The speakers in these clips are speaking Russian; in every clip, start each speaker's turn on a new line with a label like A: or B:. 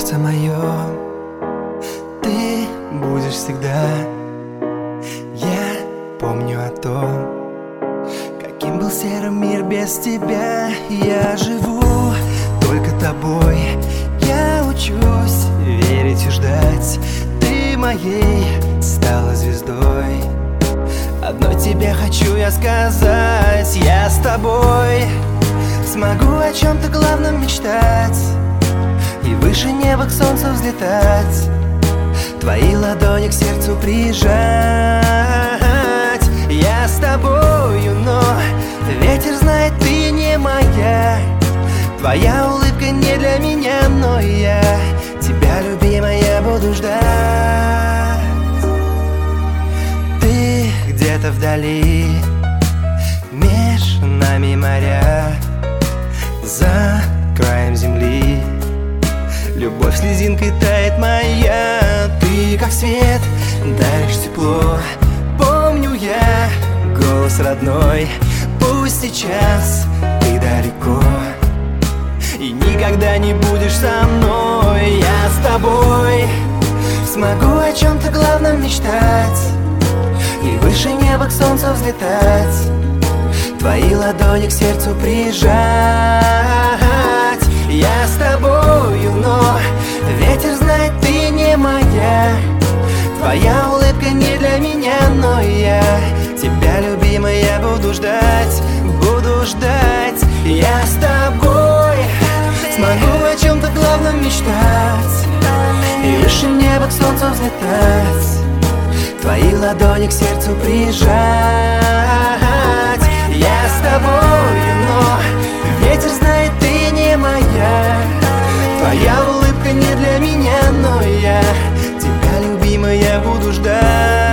A: сердце мое, ты будешь всегда. Я помню о том, каким был серым мир без тебя. Я живу только тобой, я учусь верить и ждать. Ты моей стала звездой. Одной тебе хочу я сказать: я с тобой смогу о чем-то главном мечтать и выше неба к солнцу взлетать, твои ладони к сердцу прижать. Я с тобою, но ветер знает, ты не моя. Твоя улыбка не для меня, но я тебя, любимая, буду ждать. Ты где-то вдали, меж нами моря, за краем земли любовь слезинкой тает моя. Ты как свет, даришь тепло. Помню я голос родной. Пусть сейчас ты далеко и никогда не будешь со мной. Я с тобой смогу о чем-то главном мечтать и выше неба к солнцу взлетать, твои ладони к сердцу прижать. Я с тобою, но ветер знает, ты не моя. Твоя улыбка не для меня, но я тебя, любимая, буду ждать, буду ждать. Я с тобой смогу о чем-то главном мечтать и выше неба к солнцу взлетать, твои ладони к сердцу прижать. Я с тобою, но ветер знает, ты не моя. Твоя улыбка не для меня, но я тебя, любимая, буду ждать.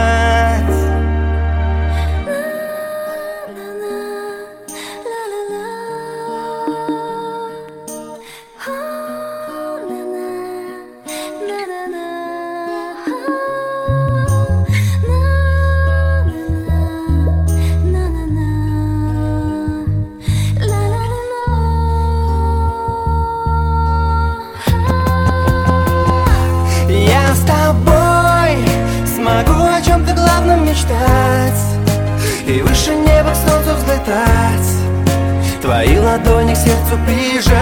A: Смогу о чем-то главном мечтать и выше неба к солнцу взлетать, твои ладони к сердцу прижать.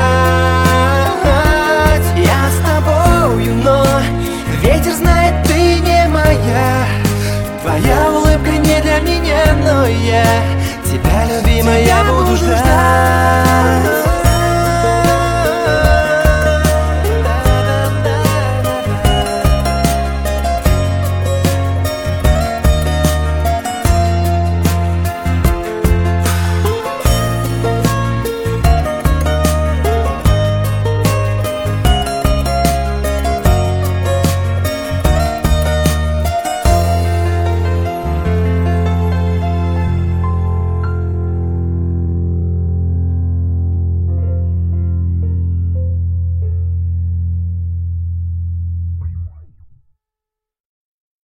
A: Я с тобою, но ветер знает, ты не моя. Твоя улыбка не для меня, но я тебя, любимая, буду ждать.